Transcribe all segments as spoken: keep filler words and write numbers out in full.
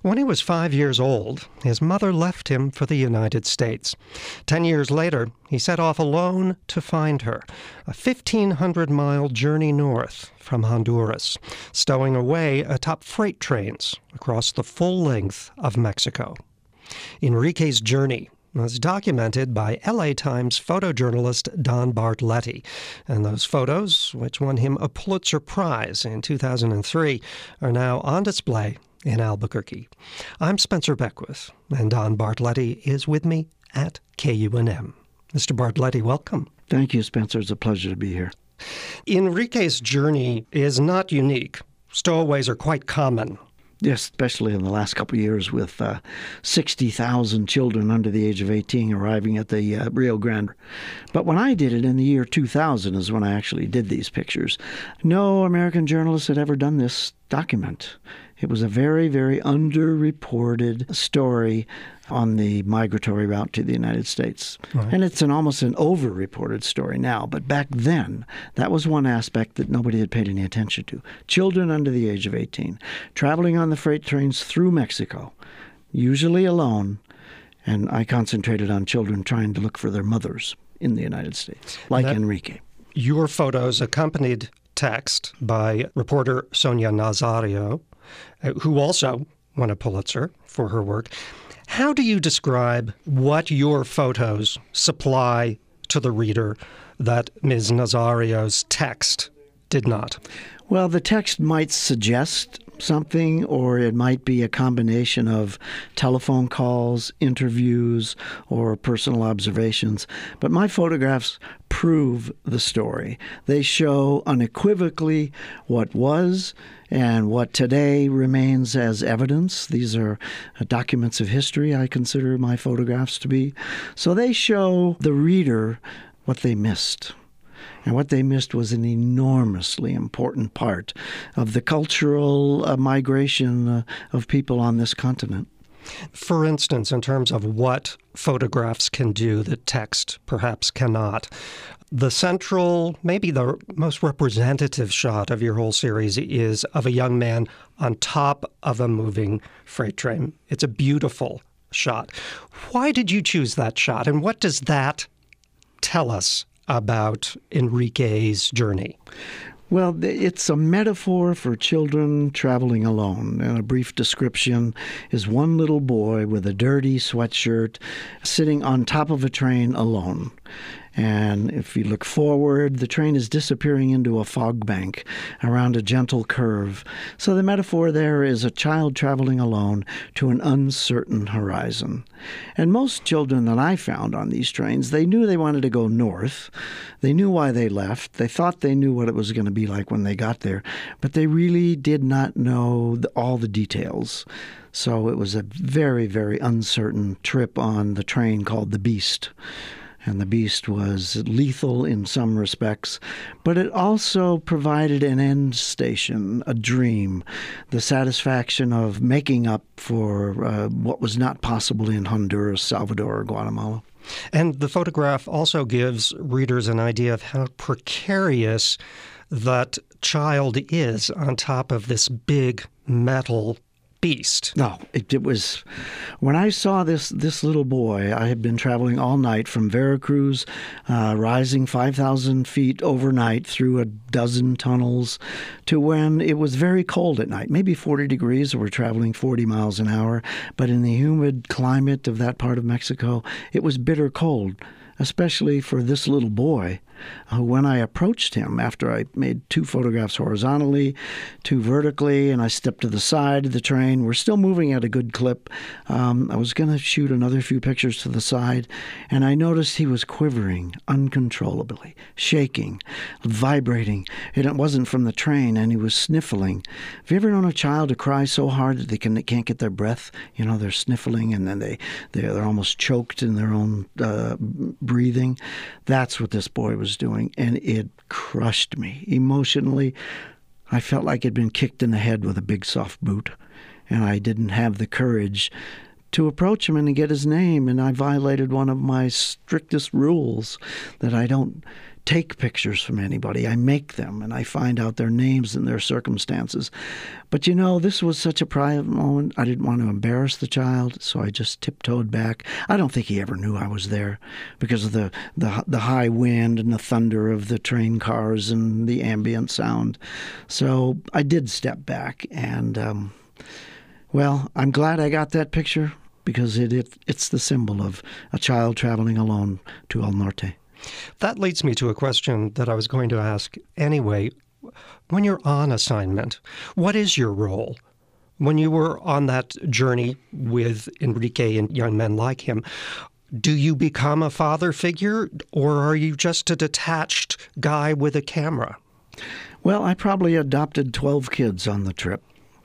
When he was five years old, his mother left him for the United States. Ten years later, he set off alone to find her, a fifteen hundred mile journey north from Honduras, stowing away atop freight trains across the full length of Mexico. Enrique's journey was documented by L A Times photojournalist Don Bartletti, and those photos, which won him a Pulitzer Prize in two thousand three, are now on display in Albuquerque. I'm Spencer Beckwith, and Don Bartletti is with me at K U N M. Mister Bartletti, welcome. Thank you, Spencer. It's a pleasure to be here. Enrique's journey is not unique. Stowaways are quite common. Yes, especially in the last couple of years with uh, sixty thousand children under the age of eighteen arriving at the uh, Rio Grande. But when I did it in the year two thousand is when I actually did these pictures. No American journalist had ever done this document. It was a very, very underreported story on the migratory route to the United States. Right. And it's an almost an overreported story now. But back then, that was one aspect that nobody had paid any attention to. Children under the age of eighteen, traveling on the freight trains through Mexico, usually alone. And I concentrated on children trying to look for their mothers in the United States, like that, Enrique. Your photos accompanied text by reporter Sonia Nazario, who also won a Pulitzer for her work. How do you describe what your photos supply to the reader that Miz Nazario's text did not? Well, the text might suggest something, or it might be a combination of telephone calls, interviews, or personal observations. But my photographs prove the story. They show unequivocally what was and what today remains as evidence. These are documents of history, I consider my photographs to be. So they show the reader what they missed. And what they missed was an enormously important part of the cultural uh, migration uh, of people on this continent. For instance, in terms of what photographs can do that text perhaps cannot, the central, maybe the most representative shot of your whole series is of a young man on top of a moving freight train. It's a beautiful shot. Why did you choose that shot, and what does that tell us about Enrique's journey? Well, it's a metaphor for children traveling alone. And a brief description is one little boy with a dirty sweatshirt sitting on top of a train alone. And if you look forward, the train is disappearing into a fog bank around a gentle curve. So the metaphor there is a child traveling alone to an uncertain horizon. And most children that I found on these trains, they knew they wanted to go north. They knew why they left. They thought they knew what it was going to be like when they got there. But they really did not know the, all the details. So it was a very, very uncertain trip on the train called the Beast. And the Beast was lethal in some respects, but it also provided an end station, a dream, the satisfaction of making up for uh, what was not possible in Honduras, Salvador, or Guatemala. And the photograph also gives readers an idea of how precarious that child is on top of this big metal beast. No, it, it was, when I saw this this little boy, I had been traveling all night from Veracruz, uh, rising five thousand feet overnight through a dozen tunnels, to when it was very cold at night, maybe forty degrees, we're traveling forty miles an hour, but in the humid climate of that part of Mexico, it was bitter cold, especially for this little boy, who, when I approached him after I made two photographs horizontally, two vertically, and I stepped to the side of the train, we're still moving at a good clip. Um, I was going to shoot another few pictures to the side, and I noticed he was quivering uncontrollably, shaking, vibrating, and it wasn't from the train, and he was sniffling. Have you ever known a child to cry so hard that they, can, they can't get their breath? You know, they're sniffling, and then they, they're, they're almost choked in their own uh, breathing. That's what this boy was doing, and it crushed me emotionally. I felt like I'd been kicked in the head with a big soft boot, and I didn't have the courage to approach him and to get his name, and I violated one of my strictest rules, that I don't take pictures from anybody. I make them, and I find out their names and their circumstances. But, you know, this was such a private moment. I didn't want to embarrass the child, so I just tiptoed back. I don't think he ever knew I was there because of the, the, the high wind and the thunder of the train cars and the ambient sound. So I did step back, and, um, well, I'm glad I got that picture because it, it it's the symbol of a child traveling alone to El Norte. That leads me to a question that I was going to ask anyway. When you're on assignment, what is your role? When you were on that journey with Enrique and young men like him, do you become a father figure, or are you just a detached guy with a camera? Well, I probably adopted twelve kids on the trip.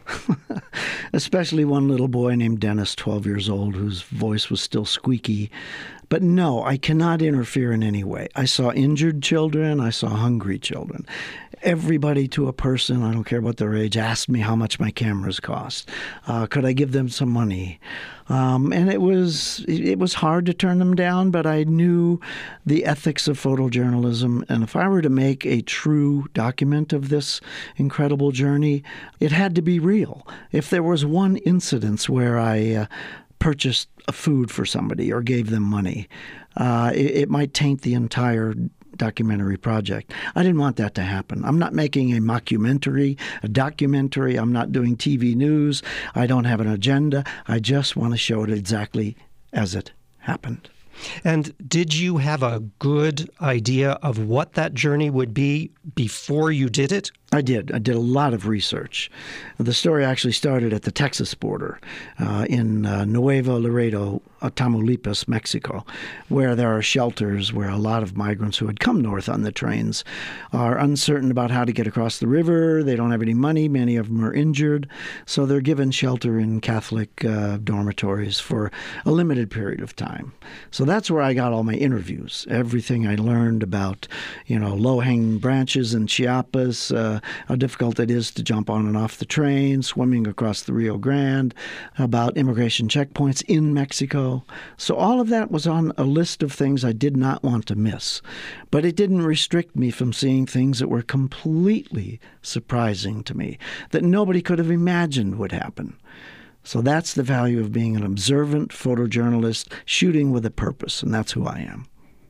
Especially one little boy named Dennis, twelve years old, whose voice was still squeaky. But no, I cannot interfere in any way. I saw injured children. I saw hungry children. Everybody to a person, I don't care what their age, asked me how much my cameras cost. Uh, could I give them some money? Um, and it was it was hard to turn them down, but I knew the ethics of photojournalism. And if I were to make a true document of this incredible journey, it had to be real. If there was one incident where I uh, purchased a food for somebody or gave them money, uh, it, it might taint the entire documentary project. I didn't want that to happen. I'm not making a mockumentary, a documentary. I'm not doing T V news. I don't have an agenda. I just want to show it exactly as it happened. And did you have a good idea of what that journey would be before you did it? I did. I did a lot of research. The story actually started at the Texas border uh, in uh, Nuevo Laredo, uh, Tamaulipas, Mexico, where there are shelters where a lot of migrants who had come north on the trains are uncertain about how to get across the river. They don't have any money. Many of them are injured. So they're given shelter in Catholic uh, dormitories for a limited period of time. So that's where I got all my interviews, everything I learned about, you know, low-hanging branches in Chiapas, uh, how difficult it is to jump on and off the train, swimming across the Rio Grande, about immigration checkpoints in Mexico. So all of that was on a list of things I did not want to miss. But it didn't restrict me from seeing things that were completely surprising to me, that nobody could have imagined would happen. So that's the value of being an observant photojournalist, shooting with a purpose, and that's who I am.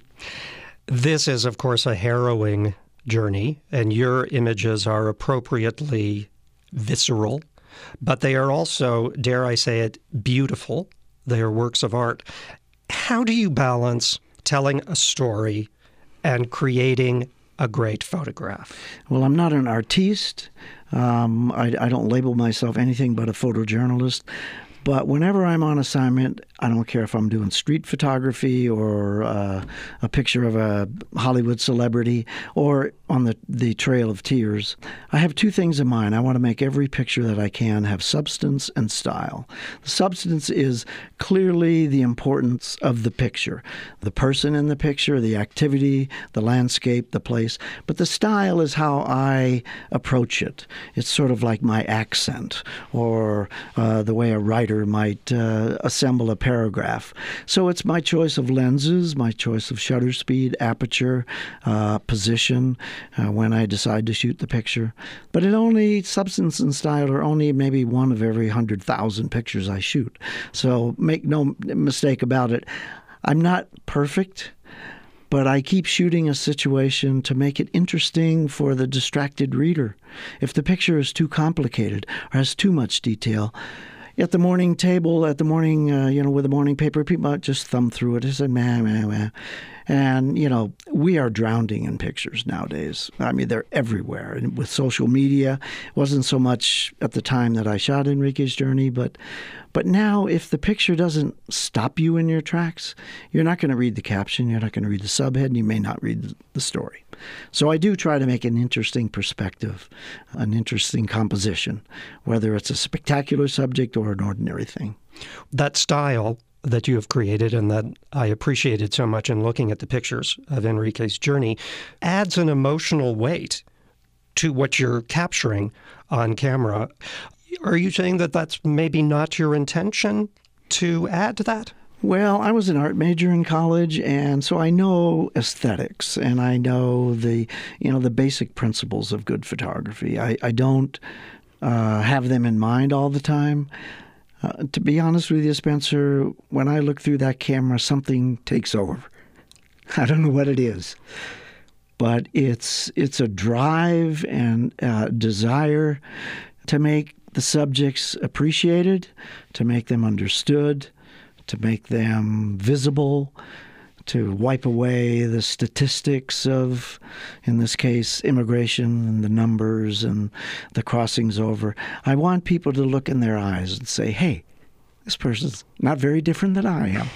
This is, of course, a harrowing journey, and your images are appropriately visceral, but they are also, dare I say it, beautiful. They are works of art. How do you balance telling a story and creating a great photograph? Well, I'm not an artiste. Um, I, I don't label myself anything but a photojournalist. But whenever I'm on assignment, I don't care if I'm doing street photography or uh, a picture of a Hollywood celebrity or on the, the Trail of Tears, I have two things in mind. I want to make every picture that I can have substance and style. The substance is clearly the importance of the picture, the person in the picture, the activity, the landscape, the place. But the style is how I approach it. It's sort of like my accent or uh, the way a writer might uh, assemble a paragraph. So it's my choice of lenses, my choice of shutter speed, aperture, uh, position, uh, when I decide to shoot the picture. But it only, substance and style are only maybe one of every one hundred thousand pictures I shoot. So make no mistake about it, I'm not perfect, but I keep shooting a situation to make it interesting for the distracted reader. If the picture is too complicated or has too much detail, at the morning table, at the morning, uh, you know, with the morning paper, people might just thumb through it and say, meh, meh, meh. And, you know, we are drowning in pictures nowadays. I mean, they're everywhere. And with social media, it wasn't so much at the time that I shot Enrique's Journey, but but now if the picture doesn't stop you in your tracks, you're not going to read the caption, you're not going to read the subhead, and you may not read the story. So I do try to make an interesting perspective, an interesting composition, whether it's a spectacular subject or an ordinary thing. That style that you have created and that I appreciated so much in looking at the pictures of Enrique's Journey adds an emotional weight to what you're capturing on camera. Are you saying that that's maybe not your intention to add to that? Well, I was an art major in college, and so I know aesthetics, and I know the, you know, the basic principles of good photography. I, I don't uh, have them in mind all the time. Uh, to be honest with you, Spencer, when I look through that camera, something takes over. I don't know what it is, but it's it's a drive and uh, desire to make the subjects appreciated, to make them understood, to make them visible, to wipe away the statistics of, in this case, immigration and the numbers and the crossings over. I want people to look in their eyes and say, hey, this person's not very different than I am.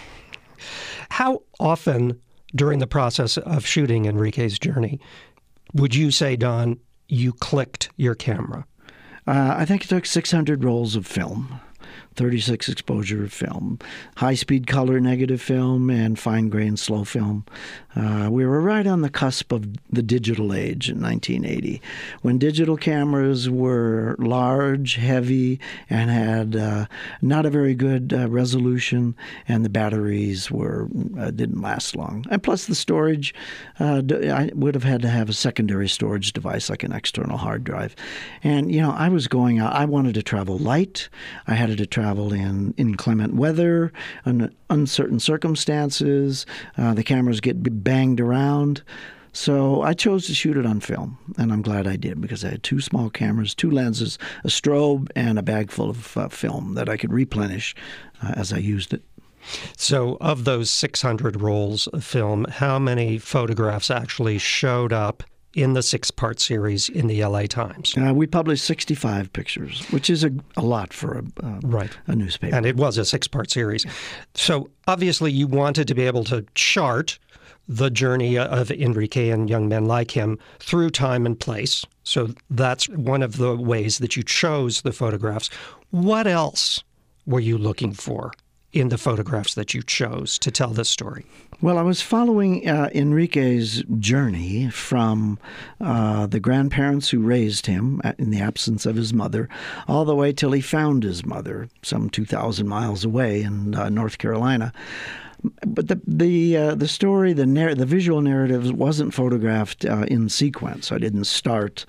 How often during the process of shooting Enrique's journey would you say, Don, you clicked your camera? Uh, I think it took six hundred rolls of film, thirty-six exposure film, high-speed color negative film, and fine-grain slow film. Uh, we were right on the cusp of the digital age in nineteen eighty, when digital cameras were large, heavy, and had uh, not a very good uh, resolution, and the batteries were uh, didn't last long. And plus the storage, uh, I would have had to have a secondary storage device like an external hard drive. And, you know, I was going out, I wanted to travel light. I had to travel in inclement weather, un- uncertain circumstances. Uh, the cameras get banged around. So I chose to shoot it on film, and I'm glad I did because I had two small cameras, two lenses, a strobe, and a bag full of uh, film that I could replenish uh, as I used it. So of those six hundred rolls of film, how many photographs actually showed up in the six-part series in the L A Times? Uh, we published sixty-five pictures, which is a, a lot for a, uh, right. a newspaper. And it was a six-part series. So obviously you wanted to be able to chart the journey of Enrique and young men like him through time and place. So that's one of the ways that you chose the photographs. What else were you looking for in the photographs that you chose to tell this story? Well, I was following uh, Enrique's journey from uh, the grandparents who raised him in the absence of his mother, all the way till he found his mother some two thousand miles away in uh, North Carolina. But the the uh, the story, the narr- the visual narrative wasn't photographed uh, in sequence. I didn't start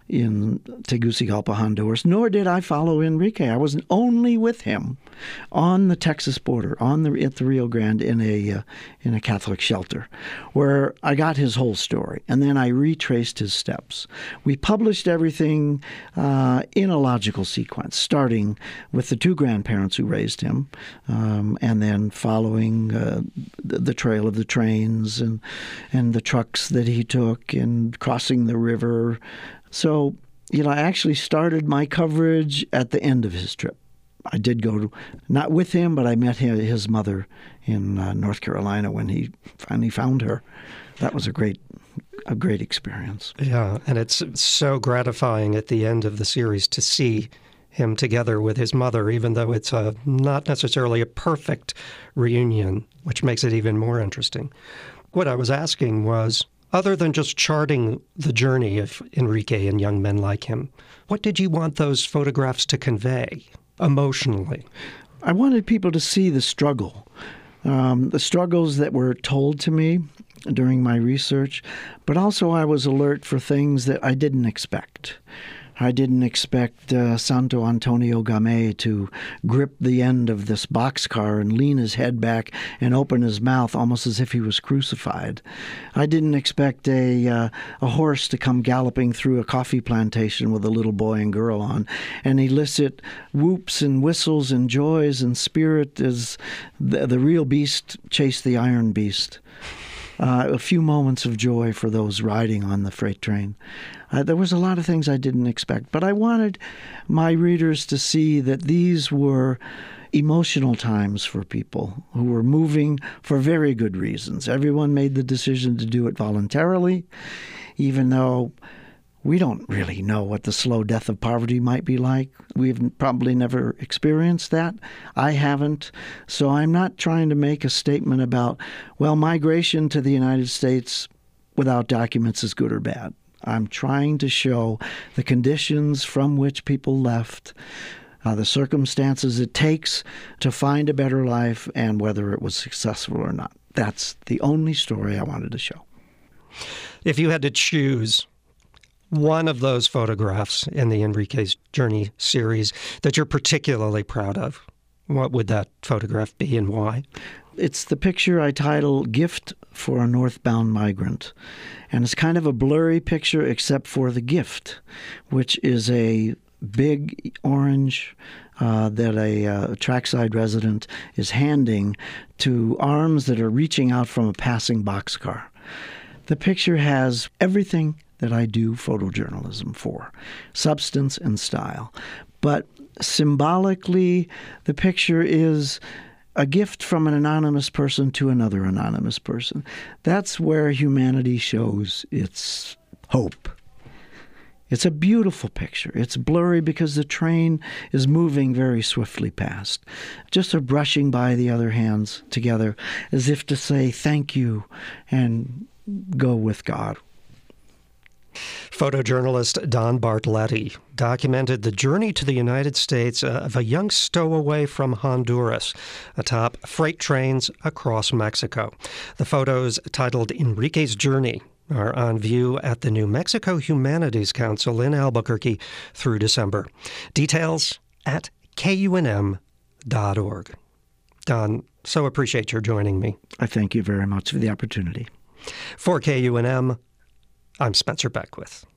in Tegucigalpa, Honduras, nor did I follow Enrique. I was only with him on the Texas border, on the at the Rio Grande in a uh, in a Catholic shelter, where I got his whole story, and then I retraced his steps. We published everything uh, in a logical sequence, starting with the two grandparents who raised him, um, and then following uh, the, the trail of the trains and and the trucks that he took, and crossing the river. So, you know, I actually started my coverage at the end of his trip. I did go to, not with him, but I met his mother in uh, North Carolina when he finally found her. That was a great, a great experience. Yeah, and it's so gratifying at the end of the series to see him together with his mother, even though it's a, not necessarily a perfect reunion, which makes it even more interesting. What I was asking was, other than just charting the journey of Enrique and young men like him, what did you want those photographs to convey emotionally? I wanted people to see the struggle, um, the struggles that were told to me during my research, but also I was alert for things that I didn't expect. I didn't expect uh, Santo Antonio Gamay to grip the end of this boxcar and lean his head back and open his mouth almost as if he was crucified. I didn't expect a uh, a horse to come galloping through a coffee plantation with a little boy and girl on and elicit whoops and whistles and joys and spirit as the, the real beast chased the iron beast. Uh, a few moments of joy for those riding on the freight train. Uh, there was a lot of things I didn't expect, but I wanted my readers to see that these were emotional times for people who were moving for very good reasons. Everyone made the decision to do it voluntarily, even though we don't really know what the slow death of poverty might be like. We've probably never experienced that. I haven't. So I'm not trying to make a statement about, well, migration to the United States without documents is good or bad. I'm trying to show the conditions from which people left, uh, the circumstances it takes to find a better life, and whether it was successful or not. That's the only story I wanted to show. If you had to choose one of those photographs in the Enrique's Journey series that you're particularly proud of, what would that photograph be and why? It's the picture I title Gift for a Northbound Migrant. And it's kind of a blurry picture except for the gift, which is a big orange uh, that a uh, trackside resident is handing to arms that are reaching out from a passing boxcar. The picture has everything that I do photojournalism for, substance and style. But symbolically, the picture is a gift from an anonymous person to another anonymous person. That's where humanity shows its hope. It's a beautiful picture. It's blurry because the train is moving very swiftly past. Just a brushing by the other hands together as if to say thank you and go with God. Photojournalist Don Bartletti documented the journey to the United States of a young stowaway from Honduras atop freight trains across Mexico. The photos, titled Enrique's Journey, are on view at the New Mexico Humanities Council in Albuquerque through December. Details at K U N M dot org. Don, so appreciate your joining me. I thank you very much for the opportunity. For K U N M, I'm Spencer Beckwith.